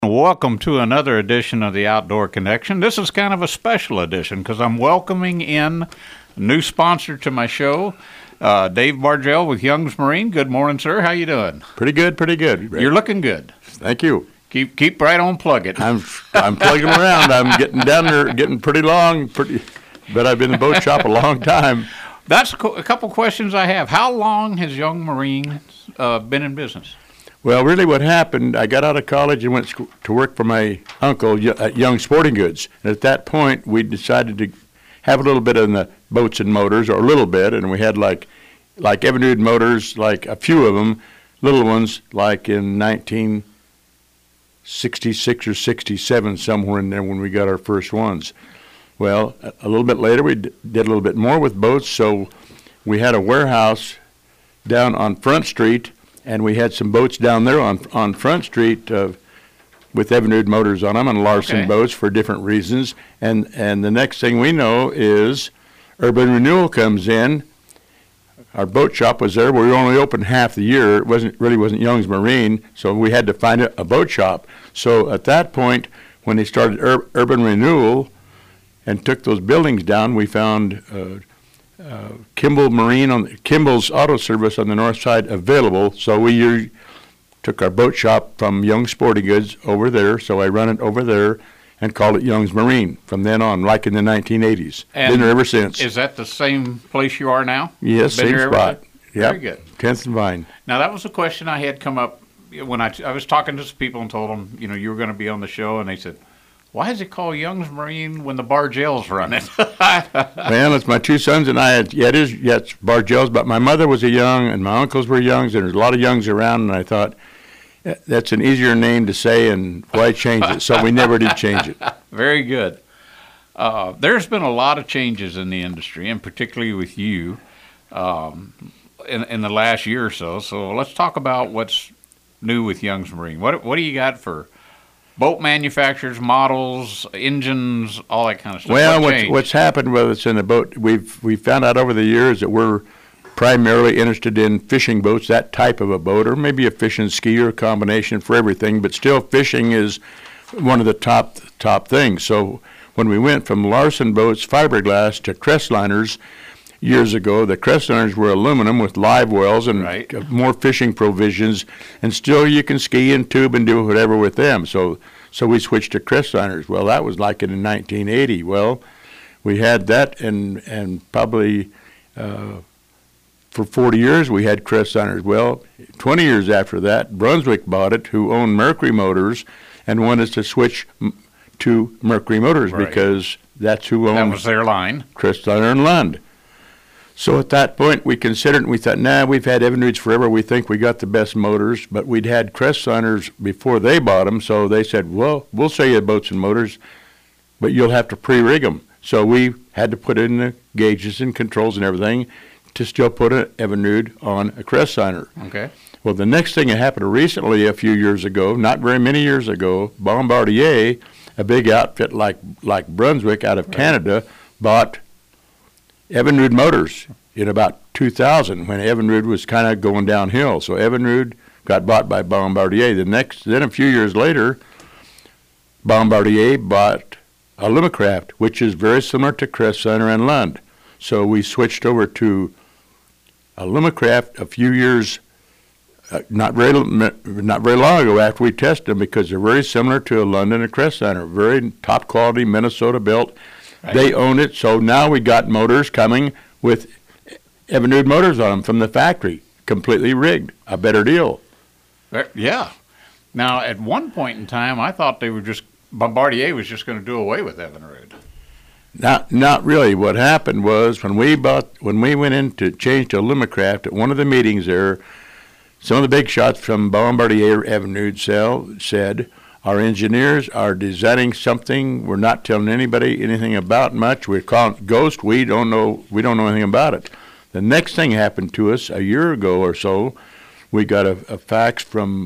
Welcome to another edition of the Outdoor Connection. This is kind of a special edition because I'm welcoming in a new sponsor to my show, Dave Bargell with Young's Marine. Good morning, sir. How you doing? Pretty good, pretty good. You're looking good. Thank you. Keep right on plugging. I'm plugging around. I'm getting down there, getting pretty long, but I've been in the boat shop a long time. That's a couple questions I have. How long has Young Marine been in business? Well, really what happened, I got out of college and went to work for my uncle at Young Sporting Goods. And at that point, we decided to have a little bit in the boats and motors, or a little bit, and we had like Evinrude motors, like a few of them, little ones, like in 1966 or 67, somewhere in there when we got our first ones. Well, a little bit later, we did a little bit more with boats, so we had a warehouse down on Front Street, and we had some boats down there on Front Street with Evinrude motors on them and Larson boats for different reasons. And the next thing we know is Urban Renewal comes in. Our boat shop was there. We were only open half the year. It wasn't Young's Marine, so we had to find a boat shop. So at that point, when they started Urban Renewal and took those buildings down, we found Kimball's Auto Service on the north side available, so we took our boat shop from Young Sporting Goods over there, so I run it over there and called it Young's Marine from then on, like in the 1980s. And been there ever since. Is that the same place you are now? Yes, same spot. Very good. 10th and Vine. Now, that was a question I had come up when I was talking to some people and told them, you were going to be on the show, and they said, why is it called Young's Marine when the Bargells run it? Well, it's my two sons and I. It's Bargells, but my mother was a Young and my uncles were Youngs, and there's a lot of Youngs around, and I thought, that's an easier name to say, and why change it? So we never did change it. Very good. There's been a lot of changes in the industry, and particularly with you, in the last year or so. So let's talk about what's new with Young's Marine. What do you got for boat manufacturers, models, engines, all that kind of stuff? Well, what's happened with us in the boat, we've found out over the years that we're primarily interested in fishing boats, that type of a boat, or maybe a fish and ski or a combination for everything, but still fishing is one of the top things. So when we went from Larson boats, fiberglass, to Crestliners years ago, the Crestliners were aluminum with live wells and more fishing provisions, and still you can ski and tube and do whatever with them. So we switched to Crestliners. Well, that was like in 1980. Well, we had that, and probably for 40 years we had Crestliners. Well, 20 years after that, Brunswick bought it, who owned Mercury Motors, and wanted us to switch to Mercury Motors because that's who owned. That was their line. Crestliner and Lund. So at that point, we considered, and we thought, we've had Evinrudes forever. We think we got the best motors, but we'd had Crestliners before they bought them, so they said, well, we'll sell you boats and motors, but you'll have to pre-rig them. So we had to put in the gauges and controls and everything to still put an Evinrude on a Crestliner. Okay. Well, the next thing that happened recently, a few years ago, not very many years ago, Bombardier, a big outfit like Brunswick out of Canada, bought Evinrude motors in about 2000 when Evinrude was kind of going downhill. So Evinrude got bought by Bombardier. Then a few years later, Bombardier bought Alumacraft, which is very similar to Crestliner and Lund. So we switched over to Alumacraft a few years, not very long ago after we tested them, because they're very similar to a Lund and a Crestliner. Very top quality, Minnesota built. Right. They own it, so now we got motors coming with Evinrude motors on them from the factory, completely rigged, a better deal. Yeah. Now, at one point in time, I thought Bombardier was just going to do away with Evinrude. Not really. What happened was when we went in to change to Alumacraft at one of the meetings there, some of the big shots from Bombardier Evinrude said, our engineers are designing something we're not telling anybody anything about much. We're calling it Ghost. We don't know anything about it. The next thing happened to us a year ago or so. We got a fax from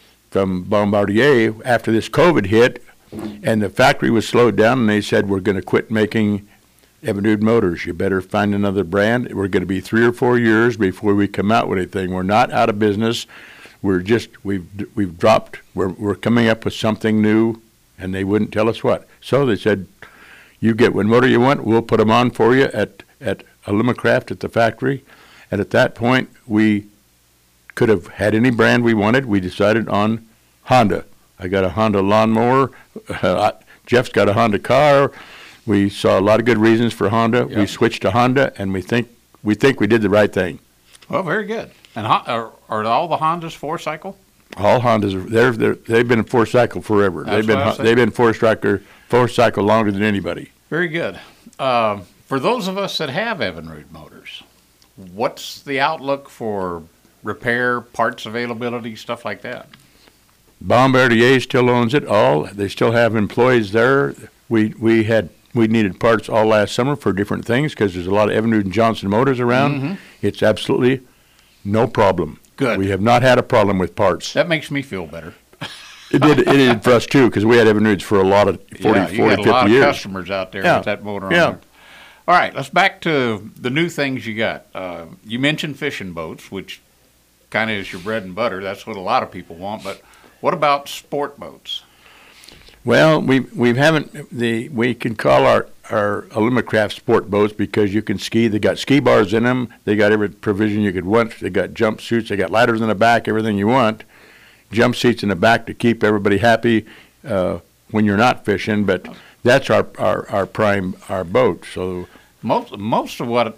Bombardier after this COVID hit, and the factory was slowed down, and they said, we're going to quit making Evinrude motors. You better find another brand. We're going to be 3 or 4 years before we come out with anything. We're not out of business. we've dropped. We're coming up with something new, and they wouldn't tell us what. So they said, "You get what motor you want. We'll put them on for you at Alumacraft at the factory." And at that point, we could have had any brand we wanted. We decided on Honda. I got a Honda lawnmower. Jeff's got a Honda car. We saw a lot of good reasons for Honda. Yep. We switched to Honda, and we think we did the right thing. Well, very good. And are all the Hondas 4-cycle? All Hondas they've been 4-cycle forever. That's what I was They've been 4-cycle longer than anybody. Very good. For those of us that have Evinrude motors, what's the outlook for repair, parts availability, stuff like that? Bombardier still owns it all. They still have employees there. We needed parts all last summer for different things because there's a lot of Evinrude and Johnson motors around. Mm-hmm. It's absolutely no problem. Good. We have not had a problem with parts. That makes me feel better. It did for us too because we had Evinrudes for a lot of 40, yeah, you 40 got 50 a lot years. of customers out there Yeah. with that motor on Yeah. there. All right, let's back to the new things you got. You mentioned fishing boats, which kind of is your bread and butter. That's what a lot of people want. But what about sport boats? Well, we can call our Alumacraft sport boats because you can ski. They got ski bars in them. They got every provision you could want. They got jump suits. They got ladders in the back. Everything you want. Jump seats in the back to keep everybody happy when you're not fishing. But that's our boat. So Most of what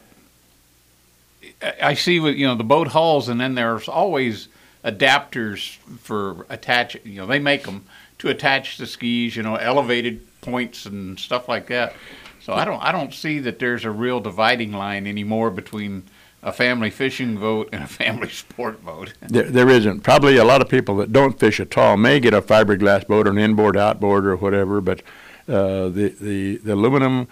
I see with the boat hulls, and then there's always adapters for attach. They make them to attach the skis. Elevated points and stuff like that. So I don't see that there's a real dividing line anymore between a family fishing boat and a family sport boat. there isn't. Probably a lot of people that don't fish at all may get a fiberglass boat or an inboard, outboard, or whatever. But the aluminum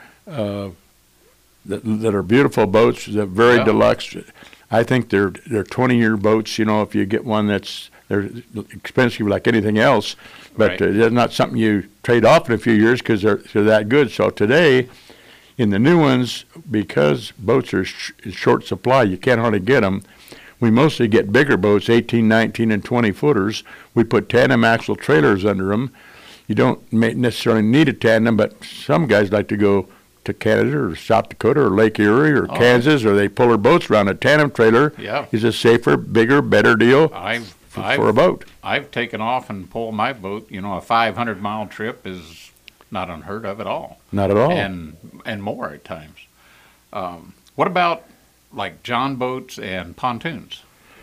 that are beautiful boats, they're very deluxe. I think they're 20-year boats. If you get one they're expensive like anything else, but Right. They're not something you trade off in a few years because they're that good. So today, in the new ones, because boats are in short supply, you can't hardly get them. We mostly get bigger boats, 18, 19, and 20 footers. We put tandem axle trailers under them. You don't necessarily need a tandem, but some guys like to go to Canada or South Dakota or Lake Erie or Kansas, or they pull their boats around. A tandem trailer is a safer, bigger, better deal for a boat. I've taken off and pulled my boat. A 500-mile trip is not unheard of at all. Not at all. And more at times. What about like John boats and pontoons?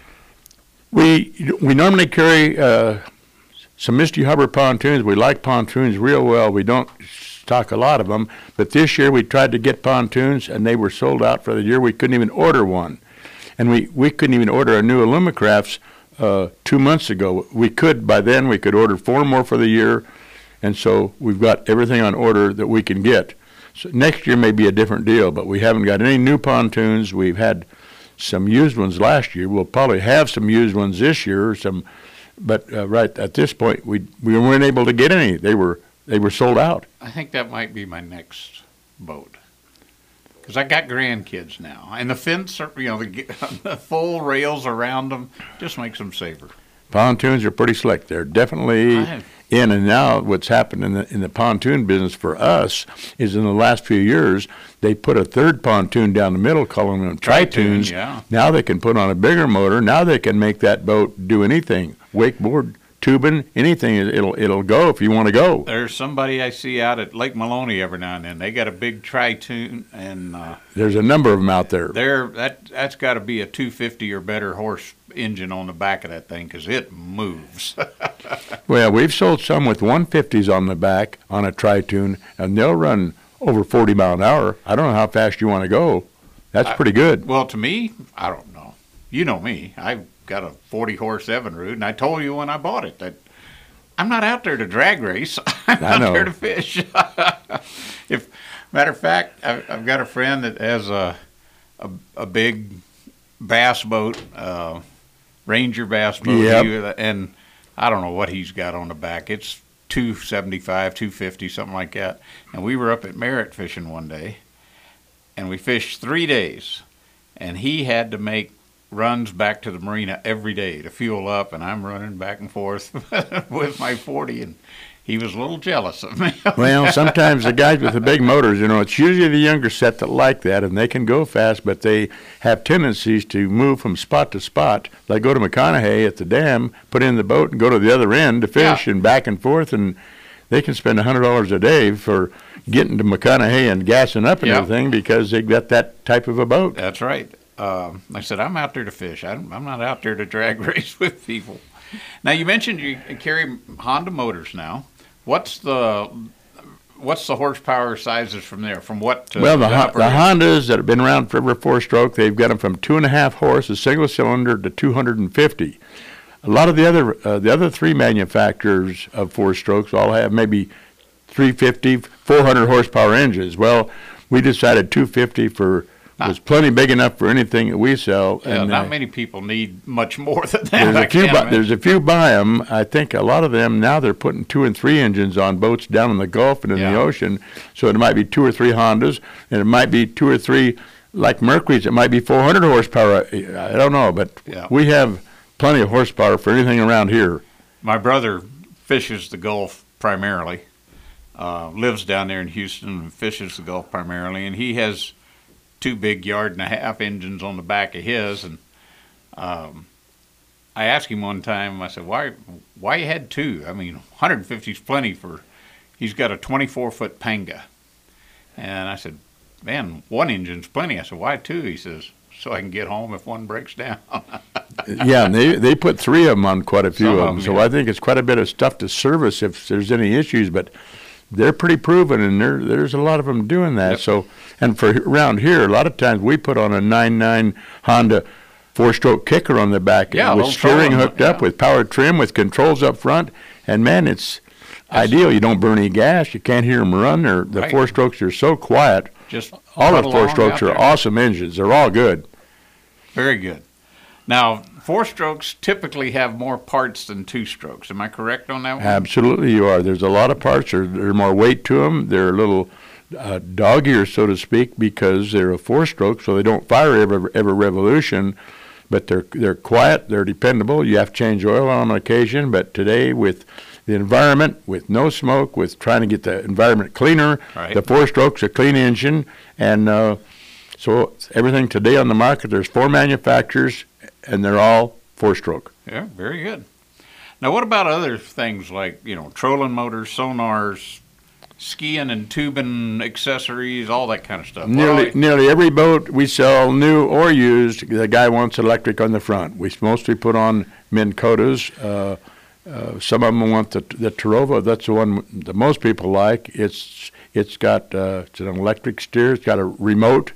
We normally carry some Misty Harbor pontoons. We like pontoons real well. We don't stock a lot of them, but this year we tried to get pontoons, and they were sold out for the year. We couldn't even order one, and we couldn't even order a new Alumacrafts 2 months ago. By then we could order 4 more for the year, and so we've got everything on order that we can get. So next year may be a different deal, but we haven't got any new pontoons. We've had some used ones last year. We'll probably have some used ones this year, but right at this point we weren't able to get any. They were sold out. I think that might be my next boat. Because I got grandkids now. And the fence, the full rails around them just makes them safer. Pontoons are pretty slick. They're definitely in. And now what's happened in the pontoon business for us is in the last few years, they put a third pontoon down the middle, calling them tritoons. Yeah. Now they can put on a bigger motor. Now they can make that boat do anything. Wakeboard, tubing, anything. It'll go if you want to go. There's somebody I see out at Lake Maloney every now and then. They got a big tritoon, and there's a number of them out there. That's got to be a 250 or better horse engine on the back of that thing because it moves. Well, we've sold some with 150s on the back on a tritoon, and they'll run over 40 mile an hour. I don't know how fast you want to go. That's pretty good. Well, to me, I don't know. You know me. I've got a 40-horse Evinrude, and I told you when I bought it that I'm not out there to drag race. I'm out there to fish. Matter of fact, I've got a friend that has a big bass boat, Ranger bass boat, and I don't know what he's got on the back. It's 275, 250, something like that. And we were up at Merritt fishing one day, and we fished 3 days, and he had to make runs back to the marina every day to fuel up, and I'm running back and forth with my 40, and he was a little jealous of me. Well, sometimes the guys with the big motors, it's usually the younger set that like that, and they can go fast, but they have tendencies to move from spot to spot. They go to McConaughey at the dam, put in the boat, and go to the other end to fish, and back and forth, and they can spend $100 a day for getting to McConaughey and gassing up and everything because they got that type of a boat. That's right. I said, I'm out there to fish. I'm not out there to drag race with people. Now, you mentioned you carry Honda motors now. What's the horsepower sizes from there? From what to the Hondas that have been around forever, four-stroke, they've got them from 2.5 horse, a single cylinder, to 250. A lot of the other three manufacturers of four-strokes all have maybe 350, 400 horsepower engines. Well, we decided 250 was plenty big enough for anything that we sell. Yeah, and not many people need much more than that. There's a few buy them. I think a lot of them now they're putting 2 and 3 engines on boats down in the Gulf and in the ocean. So it might be 2 or 3 Hondas, and it might be 2 or 3 like Mercury's. It might be 400 horsepower. I don't know, but we have plenty of horsepower for anything around here. My brother fishes the Gulf primarily. Lives down there in Houston and fishes the Gulf primarily, and he has 2 big 1.5-yard engines on the back of his. And I asked him one time, I said, why you had 2? I mean, 150 is plenty for, he's got a 24-foot Panga. And I said, man, 1 engine's plenty. I said, why 2? He says, so I can get home if one breaks down. Yeah, and they put 3 of them on quite a few of them. So I think it's quite a bit of stuff to service if there's any issues, but they're pretty proven, and there's a lot of them doing that. Yep. So, and for around here, a lot of times we put on a 9.9 Honda 4-stroke kicker on the back with steering hooked up, with power trim, with controls up front, and man, it's ideal. You don't burn any gas. You can't hear them run. The 4-strokes are so quiet. Just all the 4-strokes are awesome engines. They're all good. Very good. Now, 4-strokes typically have more parts than 2-strokes. Am I correct on that one? Absolutely, you are. There's a lot of parts. There's more weight to them. They're a little dog-eared, so to speak, because they're a 4-stroke, so they don't fire every revolution. But they're quiet. They're dependable. You have to change oil on them on occasion. But today, with the environment, with no smoke, with trying to get the environment cleaner, the 4-stroke's a clean engine. And so everything today on the market, there's 4 manufacturers, and they're all 4-stroke. Yeah, very good. Now, what about other things like, trolling motors, sonars, skiing and tubing accessories, all that kind of stuff? Nearly every boat we sell, new or used, the guy wants electric on the front. We mostly put on Minn Kotas. Some of them want the Tarova. That's the one that most people like. It's got it's an electric steer. It's got a remote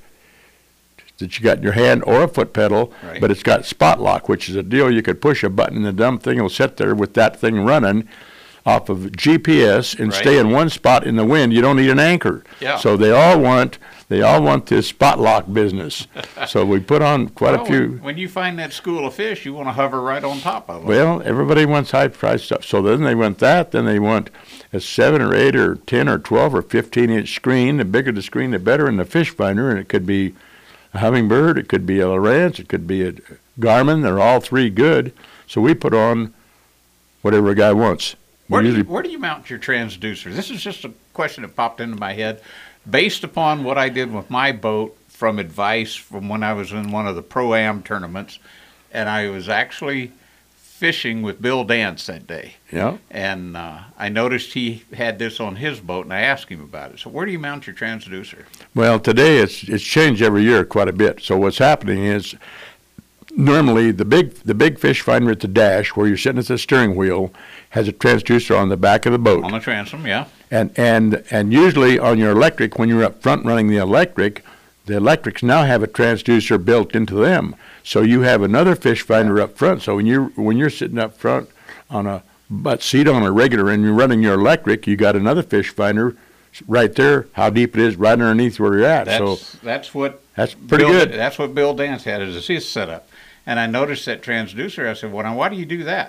that you got in your hand or a foot pedal, but it's got spot lock, which is a deal you could push a button and the dumb thing will sit there with that thing running off of GPS and stay in one spot in the wind. You don't need an anchor. Yeah. So they all want this spot lock business. So we put on quite a few. When you find that school of fish, you want to hover right on top of them. Well, everybody wants high-priced stuff. So then they want that. Then they want a 7 or 8 or 10 or 12 or 15-inch screen. The bigger the screen, the better in the fish finder, and it could be a Humminbird, it could be a Lowrance, it could be a Garmin. They're all 3 good. So we put on whatever a guy wants. Where do you mount your transducer? This is just a question that popped into my head. Based upon what I did with my boat from advice from when I was in one of the Pro-Am tournaments, and I was actually fishing with Bill Dance that day. Yeah. And I noticed he had this on his boat, and I asked him about it. So where do you mount your transducer? Well, today it's changed every year quite a bit. So what's happening is normally the big fish finder at the dash where you're sitting at the steering wheel has a transducer on the back of the boat. On the transom, yeah. And usually on your electric, when you're up front running the electrics now have a transducer built into them. So you have another fish finder up front. So when you're sitting up front on a butt seat on a regular and you're running your electric, you got another fish finder right there, how deep it is right underneath where you're at. That's pretty good. That's what Bill Dance had as his setup. And I noticed that transducer. I said, well, now why do you do that?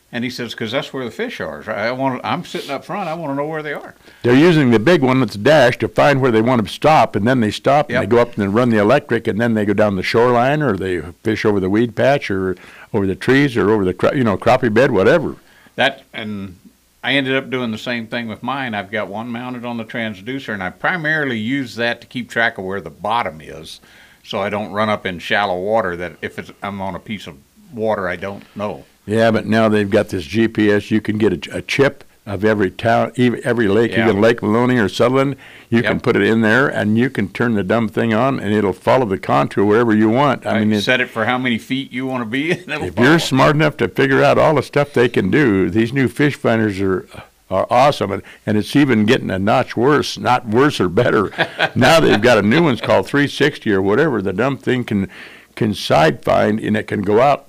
And he says, because that's where the fish are. So I'm sitting up front. I want to know where they are. They're using the big one that's dash to find where they want to stop, and then they stop and they go up and then run the electric, and then they go down the shoreline, or they fish over the weed patch, or over the trees, or over the crappie bed, whatever. And I ended up doing the same thing with mine. I've got one mounted on the transducer, and I primarily use that to keep track of where the bottom is, so I don't run up in shallow water. That if I'm on a piece of water I don't know. Yeah, but now they've got this GPS. You can get a chip of every town, every lake, even Lake Maloney or Sutherland. You can put it in there, and you can turn the dumb thing on, and it'll follow the contour wherever you want. I mean, set it for how many feet you want to be, and it'll follow. You're smart enough to figure out all the stuff they can do, these new fish finders are awesome, and it's even getting a notch worse, not worse or better. Now they've got a new one's called 360 or whatever. The dumb thing can side find, and it can go out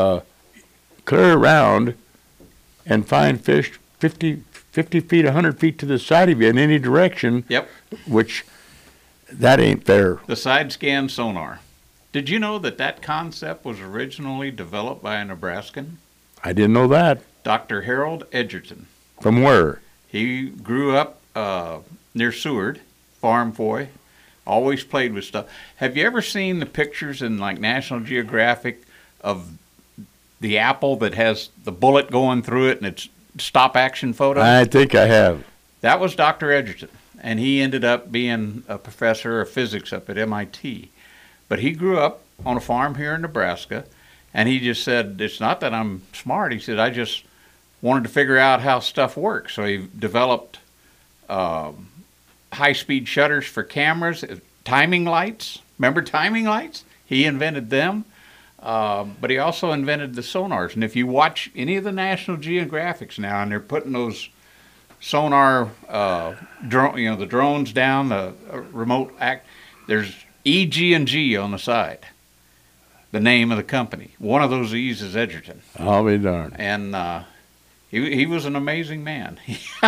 clear around and find fish 50 feet, 100 feet to the side of you in any direction. Yep. Which, that ain't fair. The side scan sonar. Did you know that concept was originally developed by a Nebraskan? I didn't know that. Dr. Harold Edgerton. From where? He grew up near Seward, farm boy, always played with stuff. Have you ever seen the pictures in like National Geographic of the apple that has the bullet going through it and it's stop action photo? I think I have. That was Dr. Edgerton, and he ended up being a professor of physics up at MIT. But he grew up on a farm here in Nebraska, and he just said, it's not that I'm smart. He said, I just wanted to figure out how stuff works. So he developed high-speed shutters for cameras, timing lights. Remember timing lights? He invented them. But he also invented the sonars. And if you watch any of the National Geographics now, and they're putting those sonar, the drones down, the remote there's EG&G on the side, the name of the company. One of those E's is Edgerton. I'll be darned. And he was an amazing man.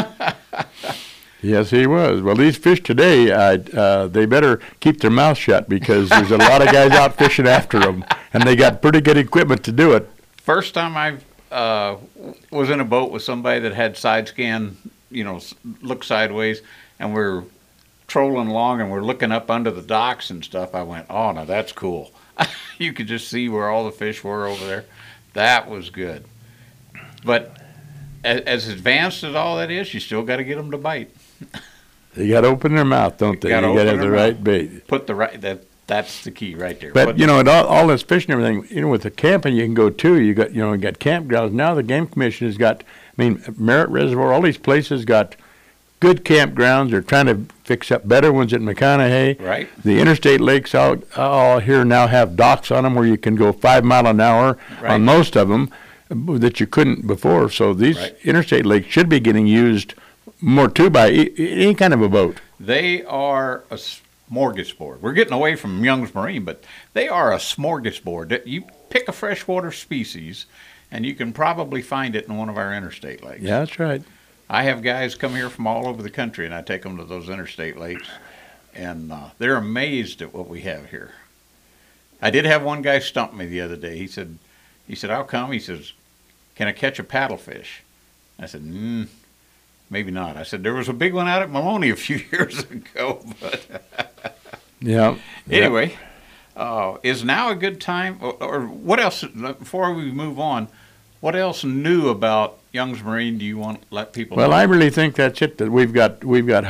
Yes, he was. Well, these fish today, they better keep their mouth shut because there's a lot of guys out fishing after them, and they got pretty good equipment to do it. First time I was in a boat with somebody that had side scan, look sideways, and we're trolling along and we're looking up under the docks and stuff. I went, oh, now that's cool. You could just see where all the fish were over there. That was good. But as advanced as all that is, you still got to get them to bite. They got to open their mouth, don't they? You got to have the right bait. Put the right that's the key right there. But all this fishing and everything, with the camping you can go too. You got campgrounds now. The Game Commission has got, Merritt Reservoir, all these places got good campgrounds. They're trying to fix up better ones at McConaughey. Right. The interstate lakes all here now have docks on them where you can go 5 miles an hour on most of them that you couldn't before. So these interstate lakes should be getting used more too by any kind of a boat. They are a smorgasbord. We're getting away from Young's Marine, but they are a smorgasbord. You pick a freshwater species, and you can probably find it in one of our interstate lakes. Yeah, that's right. I have guys come here from all over the country, and I take them to those interstate lakes, and they're amazed at what we have here. I did have one guy stump me the other day. He said, how come? He says, can I catch a paddlefish? I said, maybe not. I said, there was a big one out at Maloney a few years ago. But yeah. Anyway, is now a good time? Or what else, before we move on, what else new about Young's Marine do you want to let people know? Well, I really think that's it. That we've got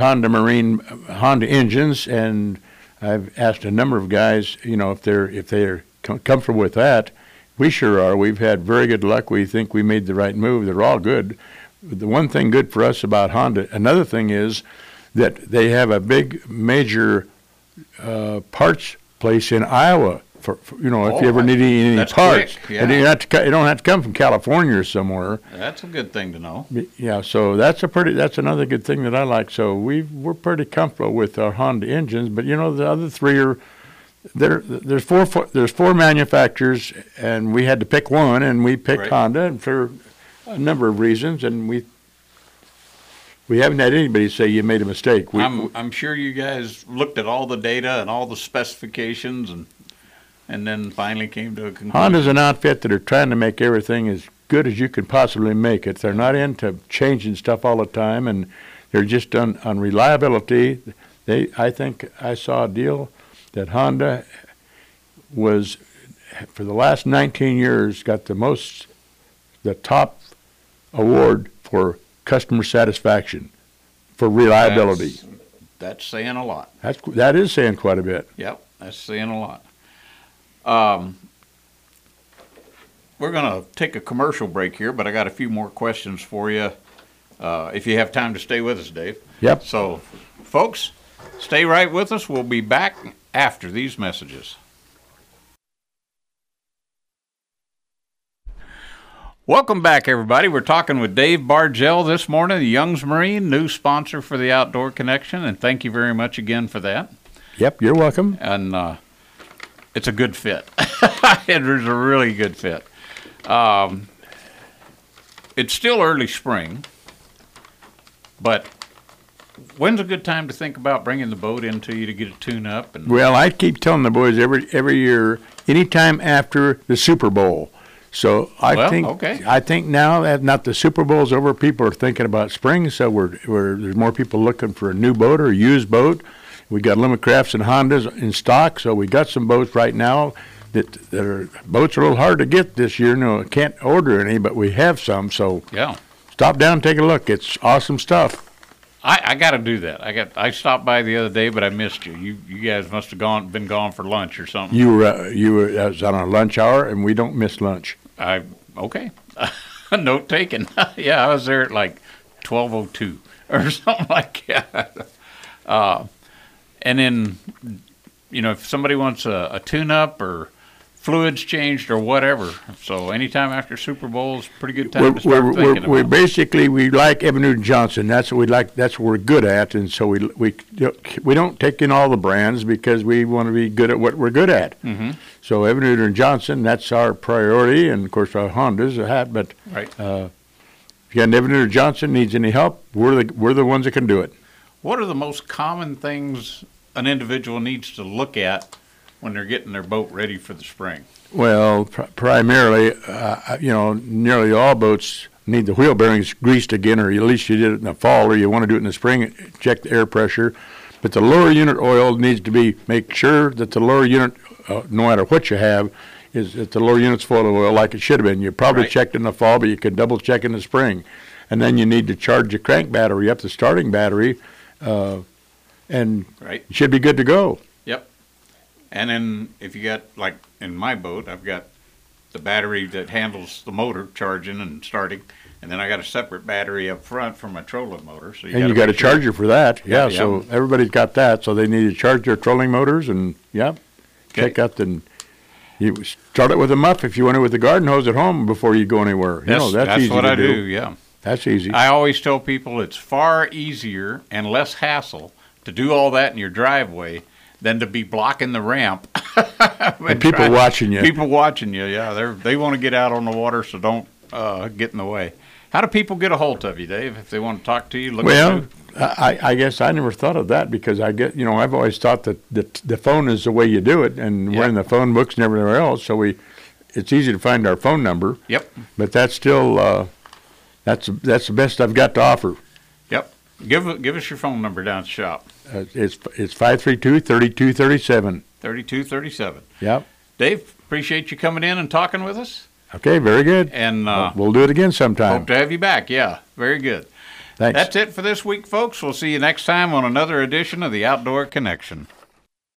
Honda engines, and I've asked a number of guys, if they're comfortable with that. We sure are. We've had very good luck. We think we made the right move. They're all good. The one thing good for us about Honda, another thing is that they have a big major parts place in Iowa for if you ever need any parts. Quick, yeah. And you don't have to come from California or somewhere. That's a good thing to know. Yeah, so that's another good thing that I like. So we're pretty comfortable with our Honda engines, but the other three are there's four manufacturers, and we had to pick one, and we picked Honda, and for a number of reasons, and we haven't had anybody say you made a mistake. I'm sure you guys looked at all the data and all the specifications and then finally came to a conclusion. Honda's an outfit that are trying to make everything as good as you can possibly make it. They're not into changing stuff all the time, and they're just on reliability. I think I saw a deal that Honda was, for the last 19 years, got the top award for customer satisfaction, for reliability. That's saying a lot. That is saying quite a bit. Yep, that's saying a lot. We're going to take a commercial break here, but I got a few more questions for you, if you have time to stay with us, Dave. Yep. So, folks, stay right with us. We'll be back after these messages. Welcome back, everybody. We're talking with Dave Bargell this morning, the Young's Marine, new sponsor for the Outdoor Connection, and thank you very much again for that. Yep, you're welcome. And it's a good fit. It is a really good fit. It's still early spring, but when's a good time to think about bringing the boat into you to get a tune-up? Well, I keep telling the boys every year, anytime after the Super Bowl. So I think now that not the Super Bowl's over, people are thinking about spring. So there's more people looking for a new boat or a used boat. We got Limit Crafts and Hondas in stock, so we got some boats right now boats are a little hard to get this year. No, can't order any, but we have some. So yeah, stop down and take a look. It's awesome stuff. I got to do that. I stopped by the other day, but I missed you. You guys must have been gone for lunch or something. You were I was on a lunch hour, and we don't miss lunch. Okay. Note taken. Yeah, I was there at like 12:02 or something like that. And then, if somebody wants a tune-up or fluids changed or whatever, so anytime after Super Bowl is a pretty good time to start thinking about. We like Evinrude & Johnson. That's what we like. That's what we're good at, and so we don't take in all the brands because we want to be good at what we're good at. Mm-hmm. So Evinrude & Johnson, that's our priority, and of course our Honda's a hat. But right. If you got Evinrude & Johnson needs any help, we're the ones that can do it. What are the most common things an individual needs to look at when they're getting their boat ready for the spring? Well, primarily, nearly all boats need the wheel bearings greased again, or at least you did it in the fall, or you want to do it in the spring, check the air pressure. But the lower unit oil needs to make sure that the lower unit, no matter what you have, is that the lower unit's full of oil like it should have been. You probably checked in the fall, but you could double check in the spring. And then you need to charge your crank battery up, the starting battery, and you should be good to go. Yep. And then if you got, like in my boat, I've got the battery that handles the motor charging and starting, and then I got a separate battery up front for my trolling motor. So you got a charger for that. Yeah, so everybody's got that. So they need to charge their trolling motors and, check out you start it with a muff if you want it with the garden hose at home before you go anywhere. That's easy what to I do. Yeah. That's easy. I always tell people it's far easier and less hassle to do all that in your driveway than to be blocking the ramp. And people watching you. People watching you, yeah. They want to get out on the water, so don't get in the way. How do people get a hold of you, Dave, if they want to talk to you? I guess I never thought of that because I've always thought that the phone is the way you do it, and we're in the phone books and everywhere else, so it's easy to find our phone number. Yep. But that's still that's the best I've got to offer. Yep. Give us your phone number down at the shop. It's 532-3237. 3237. Yep. Dave, appreciate you coming in and talking with us. Okay, very good. And we'll do it again sometime. Hope to have you back. Yeah, very good. Thanks. That's it for this week, folks. We'll see you next time on another edition of the Outdoor Connection.